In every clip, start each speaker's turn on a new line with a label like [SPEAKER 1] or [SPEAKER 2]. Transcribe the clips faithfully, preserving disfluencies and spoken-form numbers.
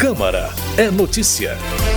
[SPEAKER 1] Câmara é notícia.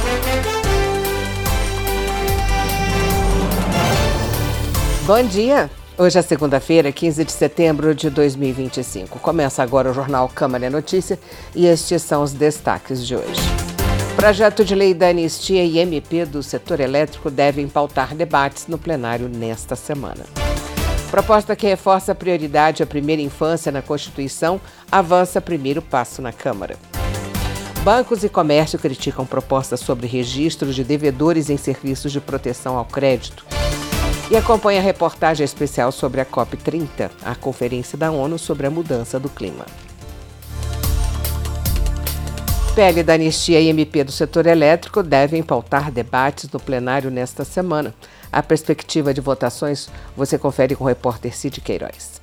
[SPEAKER 2] Bom dia! Hoje é segunda-feira, quinze de setembro de dois mil e vinte e cinco. Começa agora o Jornal Câmara é Notícia e estes são os destaques de hoje. Projeto de lei da anistia e M P do setor elétrico devem pautar debates no plenário nesta semana. Proposta que reforça a prioridade à primeira infância na Constituição avança primeiro passo na Câmara. Bancos e comércio criticam propostas sobre registro de devedores em serviços de proteção ao crédito. E acompanha a reportagem especial sobre a COP trinta, a Conferência da ONU sobre a Mudança do Clima. P L da anistia e M P do setor elétrico devem pautar debates no plenário nesta semana. A perspectiva de votações você confere com o repórter Cid Queiroz.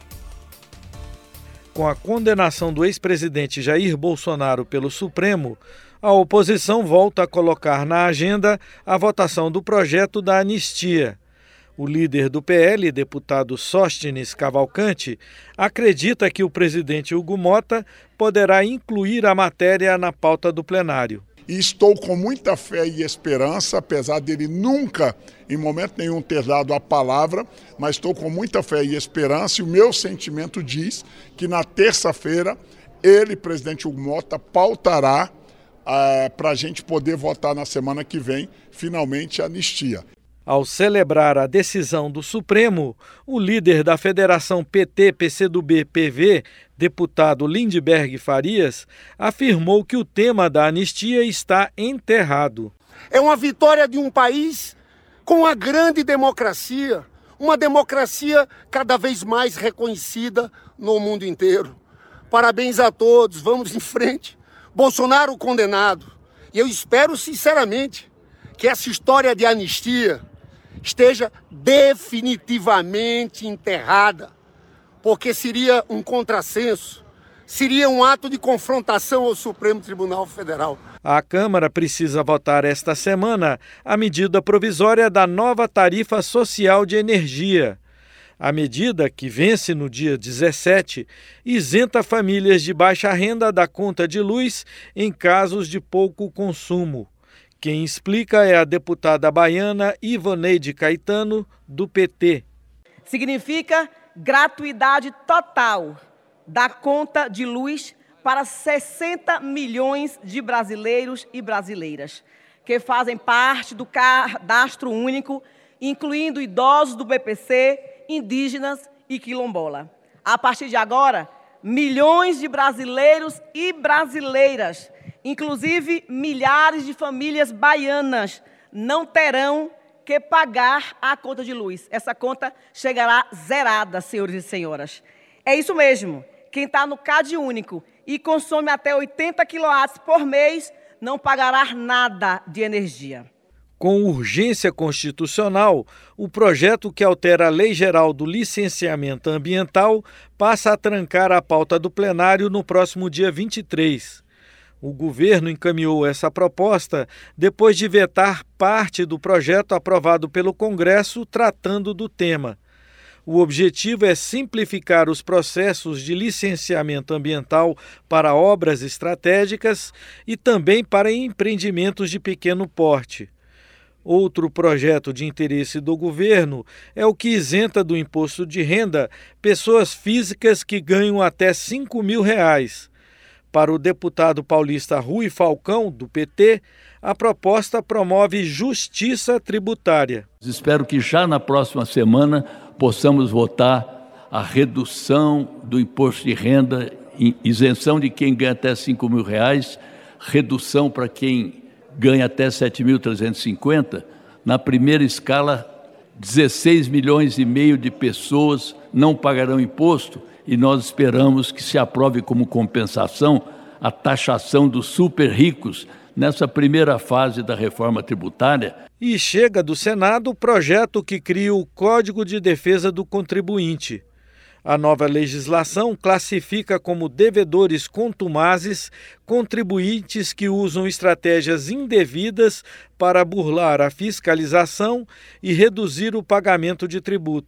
[SPEAKER 3] Com a condenação do ex-presidente Jair Bolsonaro pelo Supremo, a oposição volta a colocar na agenda a votação do projeto da anistia. O líder do P L, deputado Sóstenes Cavalcante, acredita que o presidente Hugo Motta poderá incluir a matéria na pauta do plenário.
[SPEAKER 4] E estou com muita fé e esperança, apesar dele nunca, em momento nenhum, ter dado a palavra, mas estou com muita fé e esperança e o meu sentimento diz que na terça-feira ele, presidente Hugo Motta, pautará uh, para a gente poder votar na semana que vem, finalmente, a anistia.
[SPEAKER 3] Ao celebrar a decisão do Supremo, o líder da Federação P T P C do B P V, deputado Lindbergh Farias, afirmou que o tema da anistia está enterrado.
[SPEAKER 5] É uma vitória de um país com uma grande democracia, uma democracia cada vez mais reconhecida no mundo inteiro. Parabéns a todos, vamos em frente. Bolsonaro condenado. E eu espero sinceramente que essa história de anistia esteja definitivamente enterrada, porque seria um contrassenso, seria um ato de confrontação ao Supremo Tribunal Federal.
[SPEAKER 3] A Câmara precisa votar esta semana a medida provisória da nova tarifa social de energia. A medida, que vence no dia dezessete, isenta famílias de baixa renda da conta de luz em casos de pouco consumo. Quem explica é a deputada baiana Ivoneide Caetano, do P T.
[SPEAKER 6] Significa gratuidade total da conta de luz para sessenta milhões de brasileiros e brasileiras, que fazem parte do cadastro único, incluindo idosos do B P C, indígenas e quilombola. A partir de agora, milhões de brasileiros e brasileiras, inclusive milhares de famílias baianas, não terão que pagar a conta de luz. Essa conta chegará zerada, senhores e senhoras. É isso mesmo. Quem está no Cade Único e consome até oitenta quilowatts por mês não pagará nada de energia.
[SPEAKER 3] Com urgência constitucional, o projeto que altera a Lei Geral do Licenciamento Ambiental passa a trancar a pauta do plenário no próximo dia vinte e três. O governo encaminhou essa proposta depois de vetar parte do projeto aprovado pelo Congresso tratando do tema. O objetivo é simplificar os processos de licenciamento ambiental para obras estratégicas e também para empreendimentos de pequeno porte. Outro projeto de interesse do governo é o que isenta do imposto de renda pessoas físicas que ganham até cinco mil reais. Para o deputado paulista Rui Falcão, do P T, a proposta promove justiça tributária.
[SPEAKER 7] Espero que já na próxima semana possamos votar a redução do imposto de renda, isenção de quem ganha até cinco mil reais, redução para quem ganha até sete mil trezentos e cinquenta. Na primeira escala, dezesseis milhões e meio de pessoas não pagarão imposto. E nós esperamos que se aprove como compensação a taxação dos super ricos nessa primeira fase da reforma tributária.
[SPEAKER 3] E chega do Senado o projeto que cria o Código de Defesa do Contribuinte. A nova legislação classifica como devedores contumazes contribuintes que usam estratégias indevidas para burlar a fiscalização e reduzir o pagamento de tributos.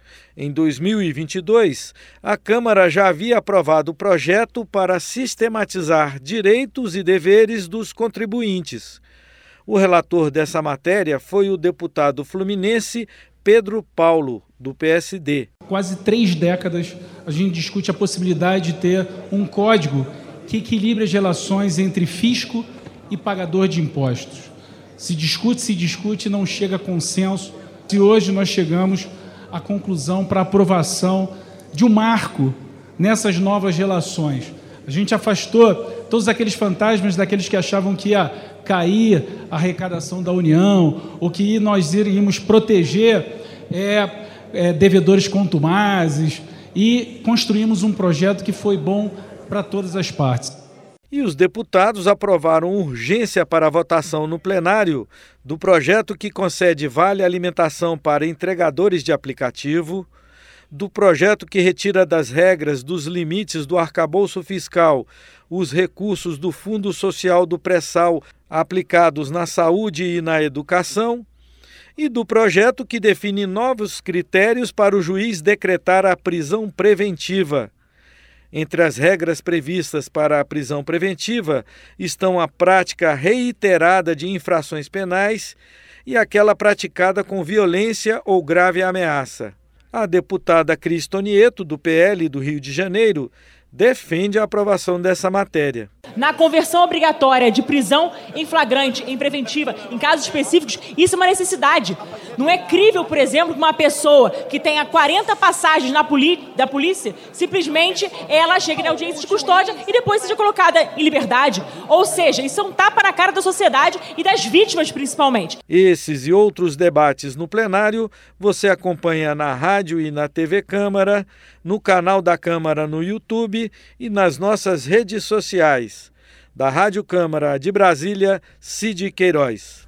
[SPEAKER 3] Em dois mil e vinte e dois, a Câmara já havia aprovado o projeto para sistematizar direitos e deveres dos contribuintes. O relator dessa matéria foi o deputado fluminense Pedro Paulo, do P S D.
[SPEAKER 8] Quase três décadas a gente discute a possibilidade de ter um código que equilibre as relações entre fisco e pagador de impostos. Se discute, se discute e não chega a consenso. Se hoje nós chegamos à conclusão para aprovação de um marco nessas novas relações. A gente afastou todos aqueles fantasmas daqueles que achavam que ia cair a arrecadação da União ou que nós iríamos proteger é, é, devedores contumazes, e construímos um projeto que foi bom para todas as partes.
[SPEAKER 3] E os deputados aprovaram urgência para a votação no plenário do projeto que concede vale alimentação para entregadores de aplicativo, do projeto que retira das regras dos limites do arcabouço fiscal os recursos do Fundo Social do Pré-Sal aplicados na saúde e na educação, e do projeto que define novos critérios para o juiz decretar a prisão preventiva. Entre as regras previstas para a prisão preventiva estão a prática reiterada de infrações penais e aquela praticada com violência ou grave ameaça. A deputada Cris Tonieto, do P L do Rio de Janeiro, defende a aprovação dessa matéria.
[SPEAKER 9] Na conversão obrigatória de prisão em flagrante, em preventiva, em casos específicos, isso é uma necessidade. Não é crível, por exemplo, que uma pessoa que tenha quarenta passagens na poli- da polícia, simplesmente ela chegue na audiência de custódia e depois seja colocada em liberdade. Ou seja, isso é um tapa na cara da sociedade e das vítimas, principalmente.
[SPEAKER 3] Esses e outros debates no plenário você acompanha na rádio e na T V Câmara, no canal da Câmara no YouTube e nas nossas redes sociais. Da Rádio Câmara de Brasília, Cid Queiroz.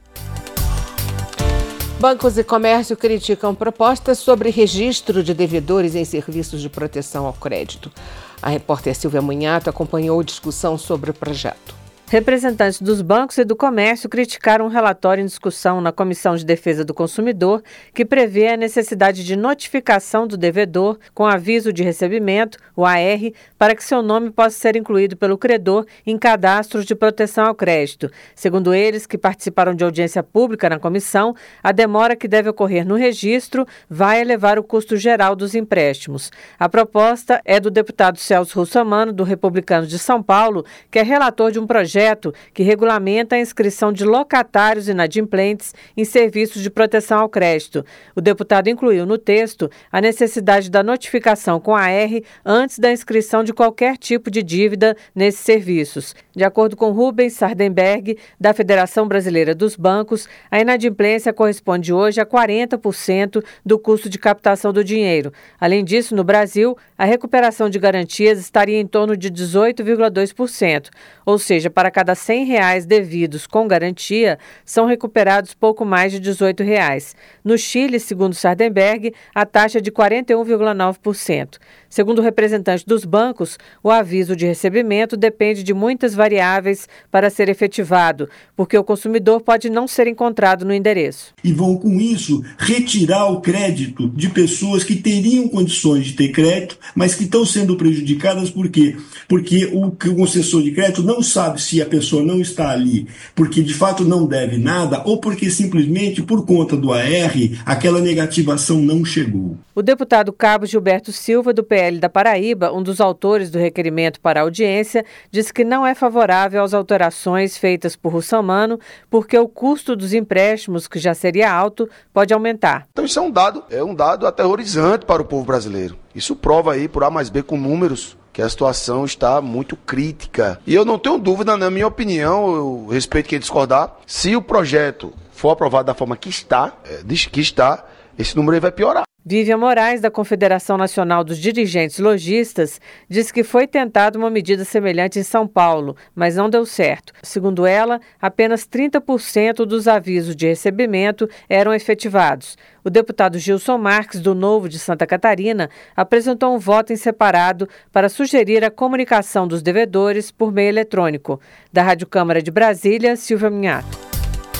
[SPEAKER 2] Bancos e comércio criticam propostas sobre registro de devedores em serviços de proteção ao crédito. A repórter Silvia Munhato acompanhou a discussão sobre o projeto.
[SPEAKER 10] Representantes dos bancos e do comércio criticaram um relatório em discussão na Comissão de Defesa do Consumidor que prevê a necessidade de notificação do devedor com aviso de recebimento, o A R, para que seu nome possa ser incluído pelo credor em cadastros de proteção ao crédito. Segundo eles, que participaram de audiência pública na comissão, a demora que deve ocorrer no registro vai elevar o custo geral dos empréstimos. A proposta é do deputado Celso Russomano, do Republicanos de São Paulo, que é relator de um projeto que regulamenta a inscrição de locatários inadimplentes em serviços de proteção ao crédito. O deputado incluiu no texto a necessidade da notificação com a R antes da inscrição de qualquer tipo de dívida nesses serviços. De acordo com Rubens Sardenberg, da Federação Brasileira dos Bancos, a inadimplência corresponde hoje a quarenta por cento do custo de captação do dinheiro. Além disso, no Brasil, a recuperação de garantias estaria em torno de dezoito vírgula dois por cento, ou seja, para cada cem reais devidos com garantia, são recuperados pouco mais de dezoito reais. No Chile, segundo Sardenberg, a taxa é de quarenta e um vírgula nove por cento. Segundo o representante dos bancos, o aviso de recebimento depende de muitas variáveis para ser efetivado, porque o consumidor pode não ser encontrado no endereço.
[SPEAKER 11] E vão, com isso, retirar o crédito de pessoas que teriam condições de ter crédito, mas que estão sendo prejudicadas por quê? Porque o concessor de crédito não sabe se a pessoa não está ali porque de fato não deve nada ou porque simplesmente por conta do A R aquela negativação não chegou.
[SPEAKER 10] O deputado Cabo Gilberto Silva, do P L da Paraíba, um dos autores do requerimento para a audiência, disse que não é favorável às alterações feitas por Russomano porque o custo dos empréstimos, que já seria alto, pode aumentar.
[SPEAKER 12] Então isso é um dado, é um dado aterrorizante para o povo brasileiro. Isso prova aí por A mais B com números que a situação está muito crítica. E eu não tenho dúvida, na minha opinião, eu respeito quem discordar, se o projeto for aprovado da forma que está, é, diz que está, esse número aí vai piorar.
[SPEAKER 10] Vivian Moraes, da Confederação Nacional dos Dirigentes Lojistas, diz que foi tentada uma medida semelhante em São Paulo, mas não deu certo. Segundo ela, apenas trinta por cento dos avisos de recebimento eram efetivados. O deputado Gilson Marques, do Novo de Santa Catarina, apresentou um voto em separado para sugerir a comunicação dos devedores por meio eletrônico. Da Rádio Câmara de Brasília, Silvia Minhato.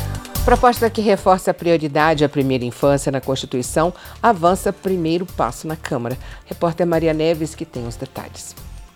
[SPEAKER 2] Proposta que reforça a prioridade à primeira infância na Constituição avança primeiro passo na Câmara. Repórter Maria Neves que tem os detalhes.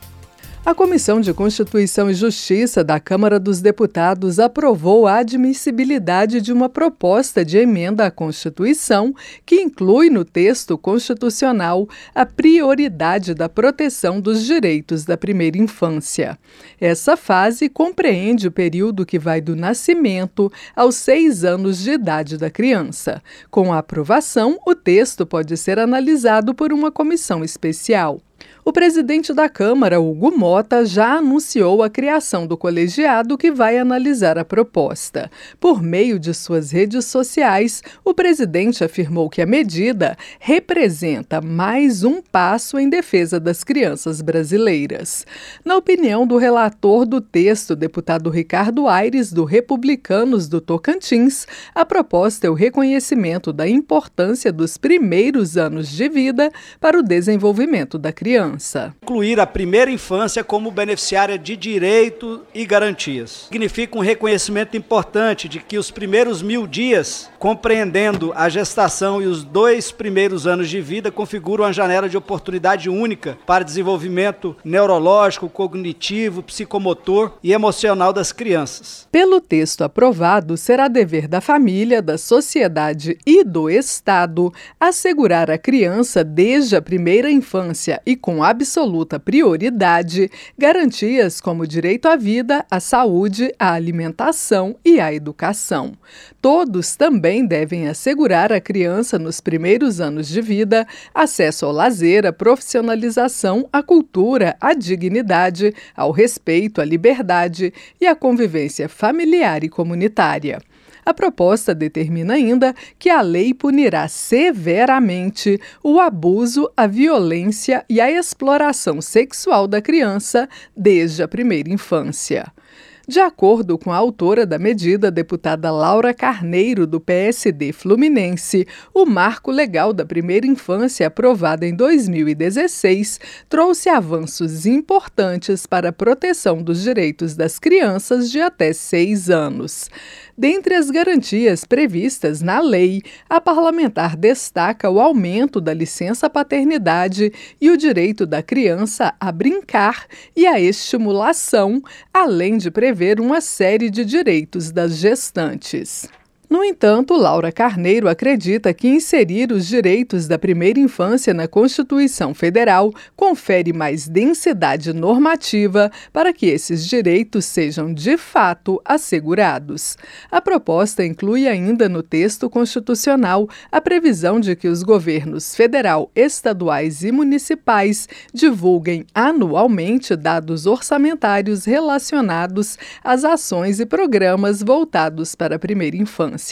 [SPEAKER 13] A Comissão de Constituição e Justiça da Câmara dos Deputados aprovou a admissibilidade de uma proposta de emenda à Constituição que inclui no texto constitucional a prioridade da proteção dos direitos da primeira infância. Essa fase compreende o período que vai do nascimento aos seis anos de idade da criança. Com a aprovação, o texto pode ser analisado por uma comissão especial. O presidente da Câmara, Hugo Mota, já anunciou a criação do colegiado que vai analisar a proposta. Por meio de suas redes sociais, o presidente afirmou que a medida representa mais um passo em defesa das crianças brasileiras. Na opinião do relator do texto, deputado Ricardo Aires, do Republicanos do Tocantins, a proposta é o reconhecimento da importância dos primeiros anos de vida para o desenvolvimento da criança.
[SPEAKER 14] Incluir a primeira infância como beneficiária de direito e garantias. Significa um reconhecimento importante de que os primeiros mil dias, compreendendo a gestação e os dois primeiros anos de vida, configuram uma janela de oportunidade única para desenvolvimento neurológico, cognitivo, psicomotor e emocional das crianças.
[SPEAKER 13] Pelo texto aprovado, será dever da família, da sociedade e do Estado assegurar à criança desde a primeira infância e com absoluta prioridade, garantias como o direito à vida, à saúde, à alimentação e à educação. Todos também devem assegurar à criança, nos primeiros anos de vida, acesso ao lazer, à profissionalização, à cultura, à dignidade, ao respeito, à liberdade e à convivência familiar e comunitária. A proposta determina ainda que a lei punirá severamente o abuso, a violência e a exploração sexual da criança desde a primeira infância. De acordo com a autora da medida, a deputada Laura Carneiro, do P S D Fluminense, o Marco Legal da Primeira Infância, aprovado em dois mil e dezesseis, trouxe avanços importantes para a proteção dos direitos das crianças de até seis anos. Dentre as garantias previstas na lei, a parlamentar destaca o aumento da licença paternidade e o direito da criança a brincar e a estimulação, além de prever uma série de direitos das gestantes. No entanto, Laura Carneiro acredita que inserir os direitos da primeira infância na Constituição Federal confere mais densidade normativa para que esses direitos sejam de fato assegurados. A proposta inclui ainda no texto constitucional a previsão de que os governos federal, estaduais e municipais divulguem anualmente dados orçamentários relacionados às ações e programas voltados para a primeira infância.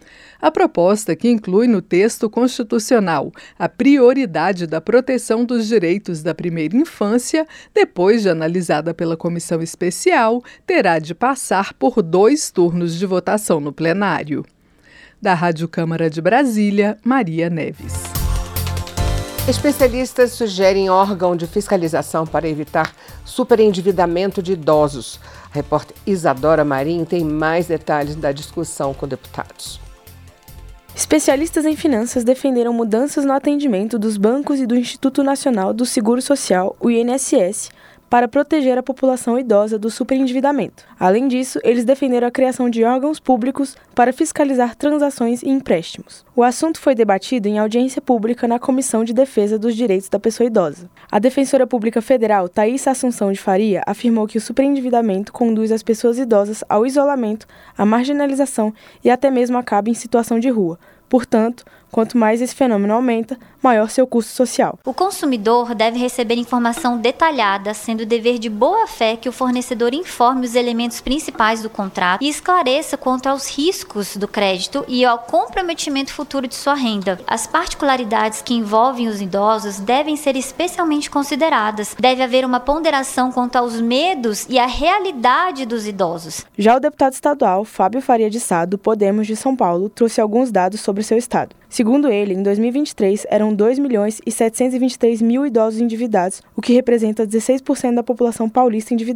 [SPEAKER 13] A proposta, que inclui no texto constitucional a prioridade da proteção dos direitos da primeira infância, depois de analisada pela comissão especial, terá de passar por dois turnos de votação no plenário. Da Rádio Câmara de Brasília, Maria Neves.
[SPEAKER 2] Especialistas sugerem órgão de fiscalização para evitar superendividamento de idosos. A repórter Isadora Marim tem mais detalhes da discussão com deputados.
[SPEAKER 15] Especialistas em finanças defenderam mudanças no atendimento dos bancos e do Instituto Nacional do Seguro Social, o I N S S, para proteger a população idosa do superendividamento. Além disso, eles defenderam a criação de órgãos públicos para fiscalizar transações e empréstimos. O assunto foi debatido em audiência pública na Comissão de Defesa dos Direitos da Pessoa Idosa. A defensora pública federal, Thaís Assunção de Faria, afirmou que o superendividamento conduz as pessoas idosas ao isolamento, à marginalização e até mesmo acaba em situação de rua. Portanto, quanto mais esse fenômeno aumenta, maior seu custo social.
[SPEAKER 16] O consumidor deve receber informação detalhada, sendo dever de boa-fé que o fornecedor informe os elementos principais do contrato e esclareça quanto aos riscos do crédito e ao comprometimento futuro de sua renda. As particularidades que envolvem os idosos devem ser especialmente consideradas. Deve haver uma ponderação quanto aos medos e à realidade dos idosos.
[SPEAKER 15] Já o deputado estadual Fábio Faria de Sá, do Podemos de São Paulo, trouxe alguns dados sobre seu estado. Segundo ele, em dois mil e vinte e três, eram dois milhões e setecentos e vinte e três mil idosos endividados, o que representa dezesseis por cento da população paulista endividada.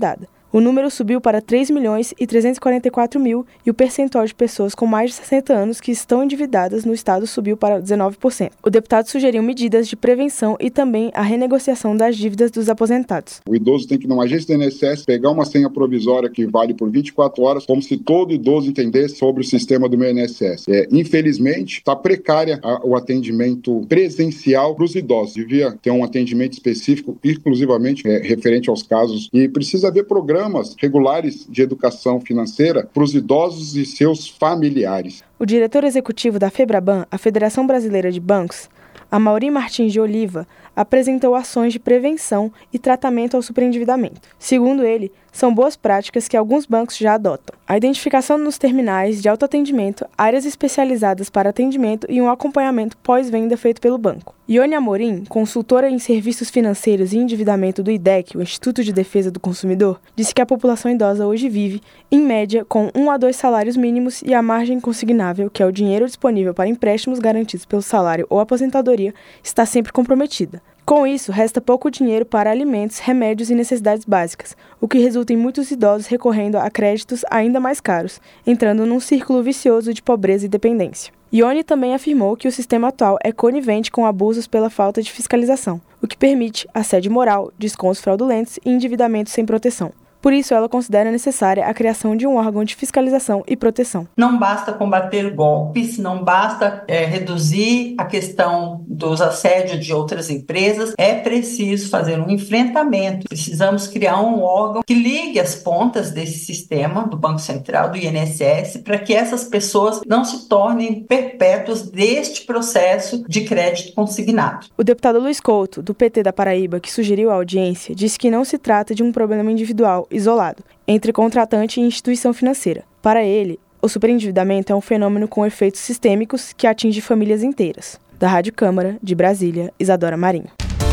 [SPEAKER 15] O número subiu para três milhões e trezentos e quarenta e quatro mil e o percentual de pessoas com mais de sessenta anos que estão endividadas no estado subiu para dezenove por cento. O deputado sugeriu medidas de prevenção e também a renegociação das dívidas dos aposentados.
[SPEAKER 17] O idoso tem que ir numa agência do I N S S, pegar uma senha provisória que vale por vinte e quatro horas, como se todo idoso entendesse sobre o sistema do meu I N S S. É, infelizmente, está precária a, o atendimento presencial para os idosos. Devia ter um atendimento específico, exclusivamente é, referente aos casos, e precisa haver programas regulares de educação financeira para os idosos e seus familiares.
[SPEAKER 15] O diretor executivo da FEBRABAN, a Federação Brasileira de Bancos, Amaury Martins de Oliva, apresentou ações de prevenção e tratamento ao superendividamento. Segundo ele, são boas práticas que alguns bancos já adotam. A identificação nos terminais de autoatendimento, áreas especializadas para atendimento e um acompanhamento pós-venda feito pelo banco. Ione Amorim, consultora em serviços financeiros e endividamento do I D E C, o Instituto de Defesa do Consumidor, disse que a população idosa hoje vive, em média, com um a dois salários mínimos e a margem consignável, que é o dinheiro disponível para empréstimos garantidos pelo salário ou aposentadoria, está sempre comprometida. Com isso, resta pouco dinheiro para alimentos, remédios e necessidades básicas, o que resulta em muitos idosos recorrendo a créditos ainda mais caros, entrando num círculo vicioso de pobreza e dependência. Ione também afirmou que o sistema atual é conivente com abusos pela falta de fiscalização, o que permite assédio moral, descontos fraudulentos e endividamento sem proteção. Por isso, ela considera necessária a criação de um órgão de fiscalização e proteção.
[SPEAKER 18] Não basta combater golpes, não basta é, reduzir a questão dos assédios de outras empresas, é preciso fazer um enfrentamento. Precisamos criar um órgão que ligue as pontas desse sistema, do Banco Central, do I N S S, para que essas pessoas não se tornem perpétuas deste processo de crédito consignado.
[SPEAKER 15] O deputado Luiz Couto, do P T da Paraíba, que sugeriu a audiência, disse que não se trata de um problema individual isolado, entre contratante e instituição financeira. Para ele, o superendividamento é um fenômeno com efeitos sistêmicos que atinge famílias inteiras. Da Rádio Câmara, de Brasília, Isadora Marinho.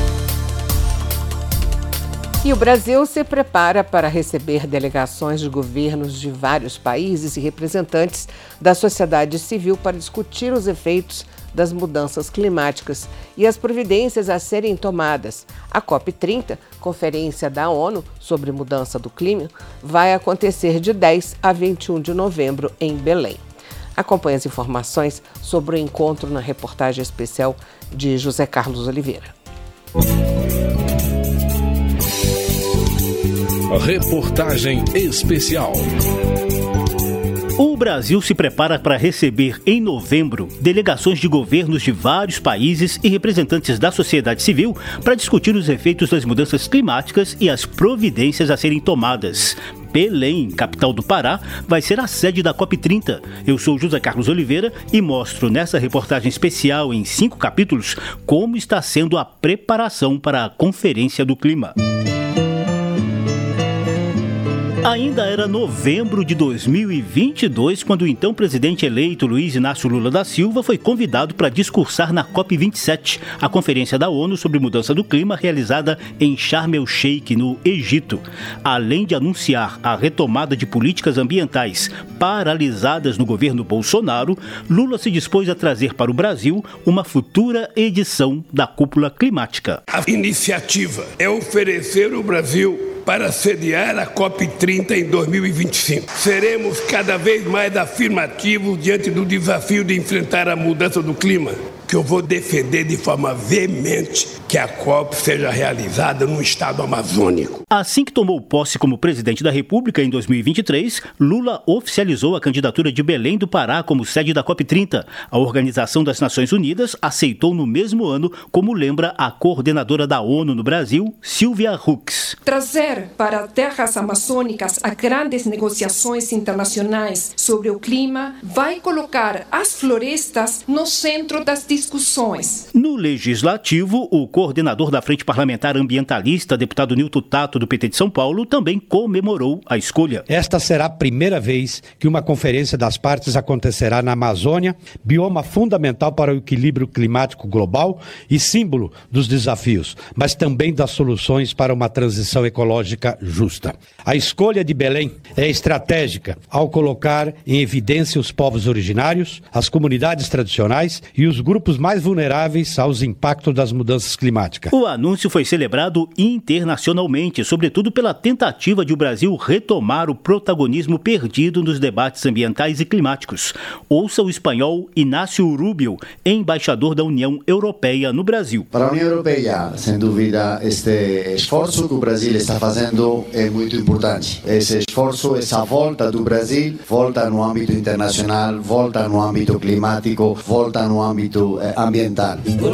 [SPEAKER 2] E o Brasil se prepara para receber delegações de governos de vários países e representantes da sociedade civil para discutir os efeitos das mudanças climáticas e as providências a serem tomadas. A COP trinta, Conferência da ONU sobre Mudança do Clima, vai acontecer de dez a vinte e um de novembro em Belém. Acompanhe as informações sobre o encontro na reportagem especial de José Carlos Oliveira.
[SPEAKER 1] Reportagem especial.
[SPEAKER 19] O Brasil se prepara para receber em novembro delegações de governos de vários países e representantes da sociedade civil para discutir os efeitos das mudanças climáticas e as providências a serem tomadas. Belém, capital do Pará, vai ser a sede da COP trinta. Eu sou José Carlos Oliveira e mostro nessa reportagem especial em cinco capítulos como está sendo a preparação para a Conferência do Clima. Ainda era novembro de dois mil e vinte e dois quando o então presidente eleito Luiz Inácio Lula da Silva foi convidado para discursar na COP vinte e sete, a Conferência da ONU sobre Mudança do Clima realizada em Sharm el-Sheikh, no Egito. Além de anunciar a retomada de políticas ambientais paralisadas no governo Bolsonaro, Lula se dispôs a trazer para o Brasil uma futura edição da Cúpula Climática.
[SPEAKER 20] A iniciativa é oferecer o Brasil para sediar a COP trinta em dois mil e vinte e cinco. Seremos cada vez mais afirmativos diante do desafio de enfrentar a mudança do clima, que eu vou defender de forma veemente que a COP seja realizada no estado amazônico.
[SPEAKER 19] Assim que tomou posse como presidente da República em dois mil e vinte e três, Lula oficializou a candidatura de Belém do Pará como sede da COP trinta. A Organização das Nações Unidas aceitou no mesmo ano, como lembra a coordenadora da ONU no Brasil, Sylvia Hux.
[SPEAKER 21] Trazer para terras amazônicas a grandes negociações internacionais sobre o clima vai colocar as florestas no centro das discussões.
[SPEAKER 19] No Legislativo, o coordenador da Frente Parlamentar Ambientalista, deputado Nilton Tato, do P T de São Paulo, também comemorou a escolha.
[SPEAKER 22] Esta será a primeira vez que uma conferência das partes acontecerá na Amazônia, bioma fundamental para o equilíbrio climático global e símbolo dos desafios, mas também das soluções para uma transição ecológica justa. A escolha de Belém é estratégica ao colocar em evidência os povos originários, as comunidades tradicionais e os grupos mais vulneráveis aos impactos das mudanças climáticas. climática.
[SPEAKER 19] O anúncio foi celebrado internacionalmente, sobretudo pela tentativa de o Brasil retomar o protagonismo perdido nos debates ambientais e climáticos. Ouça o espanhol Inácio Rubio, embaixador da União Europeia no Brasil.
[SPEAKER 4] Para a União Europeia, sem dúvida, este esforço que o Brasil está fazendo é muito importante. Esse esforço, essa volta do Brasil, volta no âmbito internacional, volta no âmbito climático, volta no âmbito eh, ambiental.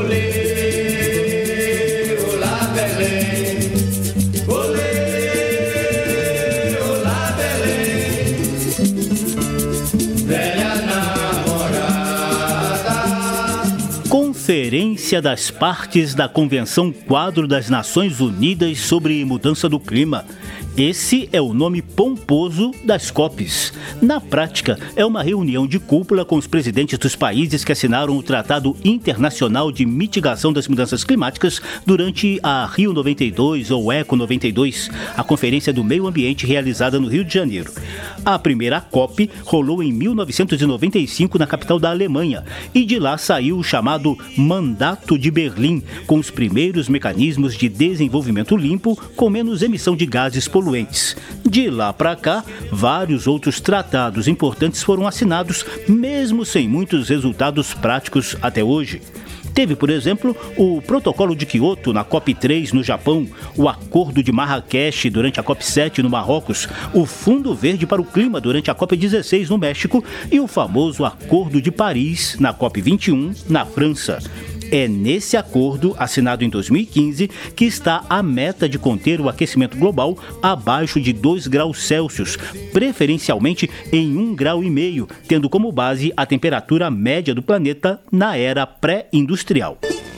[SPEAKER 19] Conferência das Partes da Convenção Quadro das Nações Unidas sobre Mudança do Clima. Esse é o nome pomposo das COPs. Na prática, é uma reunião de cúpula com os presidentes dos países que assinaram o Tratado Internacional de Mitigação das Mudanças Climáticas durante a Rio noventa e dois ou Eco noventa e dois, a Conferência do Meio Ambiente realizada no Rio de Janeiro. A primeira COP rolou em mil novecentos e noventa e cinco na capital da Alemanha e de lá saiu o chamado Mandato de Berlim, com os primeiros mecanismos de desenvolvimento limpo com menos emissão de gases poluentes. De lá para cá, vários outros tratados importantes foram assinados, mesmo sem muitos resultados práticos até hoje. Teve, por exemplo, o Protocolo de Quioto na COP três no Japão, o Acordo de Marrakech durante a COP sete no Marrocos, o Fundo Verde para o Clima durante a COP dezesseis no México e o famoso Acordo de Paris na COP vinte e um na França. É nesse acordo, assinado em dois mil e quinze, que está a meta de conter o aquecimento global abaixo de dois graus Celsius, preferencialmente em um grau e meio, tendo como base a temperatura média do planeta na era pré-industrial.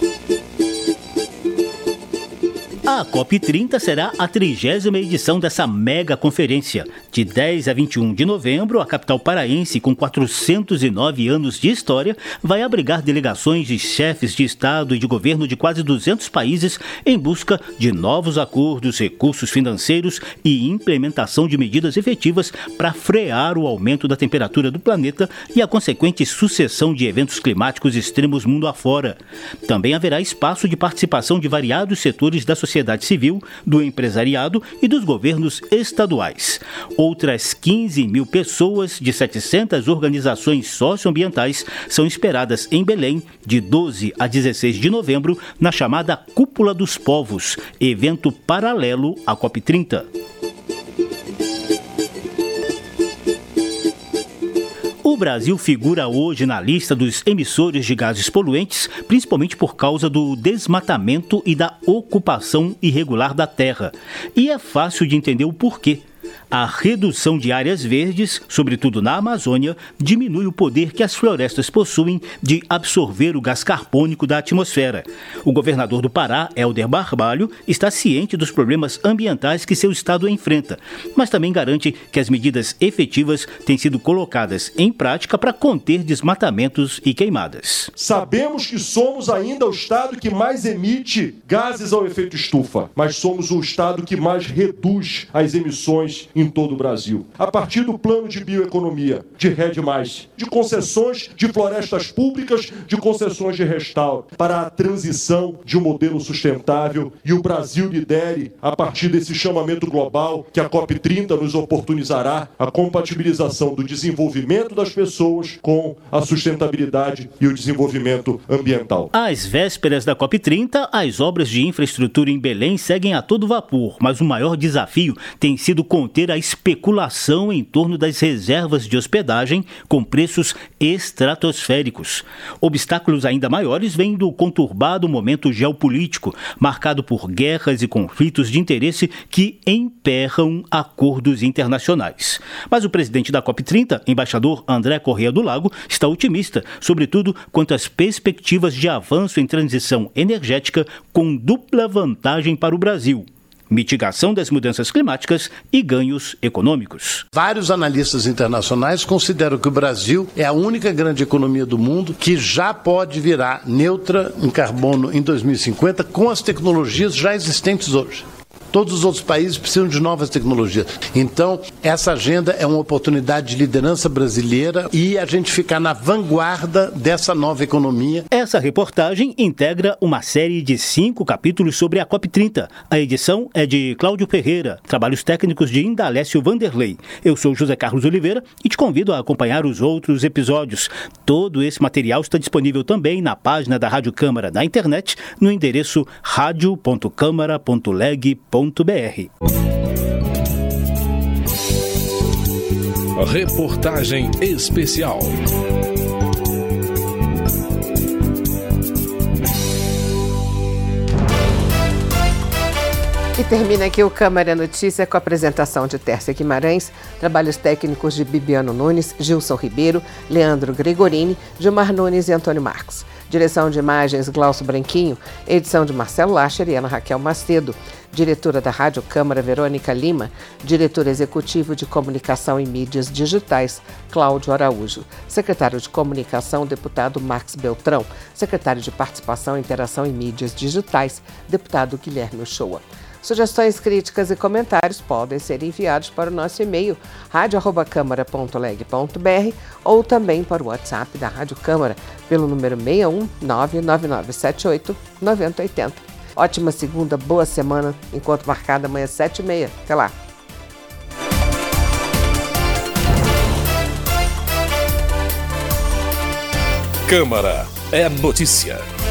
[SPEAKER 19] A COP trinta será a trigésima edição dessa mega conferência. De dez a vinte e um de novembro, a capital paraense, com quatrocentos e nove anos de história, vai abrigar delegações de chefes de Estado e de governo de quase duzentos países em busca de novos acordos, recursos financeiros e implementação de medidas efetivas para frear o aumento da temperatura do planeta e a consequente sucessão de eventos climáticos extremos mundo afora. Também haverá espaço de participação de variados setores da sociedade sociedade civil, do empresariado e dos governos estaduais. Outras quinze mil pessoas de setecentas organizações socioambientais são esperadas em Belém de doze a dezesseis de novembro na chamada Cúpula dos Povos, evento paralelo à COP trinta. O Brasil figura hoje na lista dos emissores de gases poluentes, principalmente por causa do desmatamento e da ocupação irregular da terra. E é fácil de entender o porquê. A redução de áreas verdes, sobretudo na Amazônia, diminui o poder que as florestas possuem de absorver o gás carbônico da atmosfera. O governador do Pará, Helder Barbalho, está ciente dos problemas ambientais que seu estado enfrenta, mas também garante que as medidas efetivas têm sido colocadas em prática para conter desmatamentos e queimadas.
[SPEAKER 5] Sabemos que somos ainda o estado que mais emite gases ao efeito estufa, mas somos o estado que mais reduz as emissões em todo o Brasil. A partir do plano de bioeconomia, de RED mais, de concessões de florestas públicas, de concessões de restauro, para a transição de um modelo sustentável, e o Brasil lidere, a partir desse chamamento global que a COP trinta nos oportunizará, a compatibilização do desenvolvimento das pessoas com a sustentabilidade e o desenvolvimento ambiental.
[SPEAKER 19] Às vésperas da COP trinta, as obras de infraestrutura em Belém seguem a todo vapor, mas o maior desafio tem sido conter a especulação em torno das reservas de hospedagem com preços estratosféricos. Obstáculos ainda maiores vêm do conturbado momento geopolítico, marcado por guerras e conflitos de interesse que emperram acordos internacionais. Mas o presidente da COP trinta, embaixador André Corrêa do Lago, está otimista, sobretudo quanto às perspectivas de avanço em transição energética com dupla vantagem para o Brasil: mitigação das mudanças climáticas e ganhos econômicos.
[SPEAKER 23] Vários analistas internacionais consideram que o Brasil é a única grande economia do mundo que já pode virar neutra em carbono em dois mil e cinquenta com as tecnologias já existentes hoje. Todos os outros países precisam de novas tecnologias. Então, essa agenda é uma oportunidade de liderança brasileira e a gente ficar na vanguarda dessa nova economia.
[SPEAKER 19] Essa reportagem integra uma série de cinco capítulos sobre a COP trinta. A edição é de Cláudio Ferreira, trabalhos técnicos de Indalécio Vanderlei. Eu sou José Carlos Oliveira e te convido a acompanhar os outros episódios. Todo esse material está disponível também na página da Rádio Câmara na internet, no endereço radio ponto câmara ponto leg ponto br.
[SPEAKER 1] Reportagem especial.
[SPEAKER 2] E termina aqui o Câmara Notícia com a apresentação de Tércia Guimarães, trabalhos técnicos de Bibiano Nunes, Gilson Ribeiro, Leandro Gregorini, Gilmar Nunes e Antônio Marcos. Direção de imagens Glaucio Branquinho, edição de Marcelo Lacher e Ana Raquel Macedo, diretora da Rádio Câmara Verônica Lima, diretor executivo de Comunicação e Mídias Digitais Cláudio Araújo, secretário de Comunicação deputado Max Beltrão, secretário de Participação, Interação e Mídias Digitais deputado Guilherme Uchoa. Sugestões, críticas e comentários podem ser enviados para o nosso e-mail rádio arroba câmara ponto leg ponto br ou também para o WhatsApp da Rádio Câmara pelo número seis um nove nove nove sete oito nove zero oito zero. Ótima segunda, boa semana, encontro marcado amanhã às sete e meia. Até lá.
[SPEAKER 1] Câmara é notícia.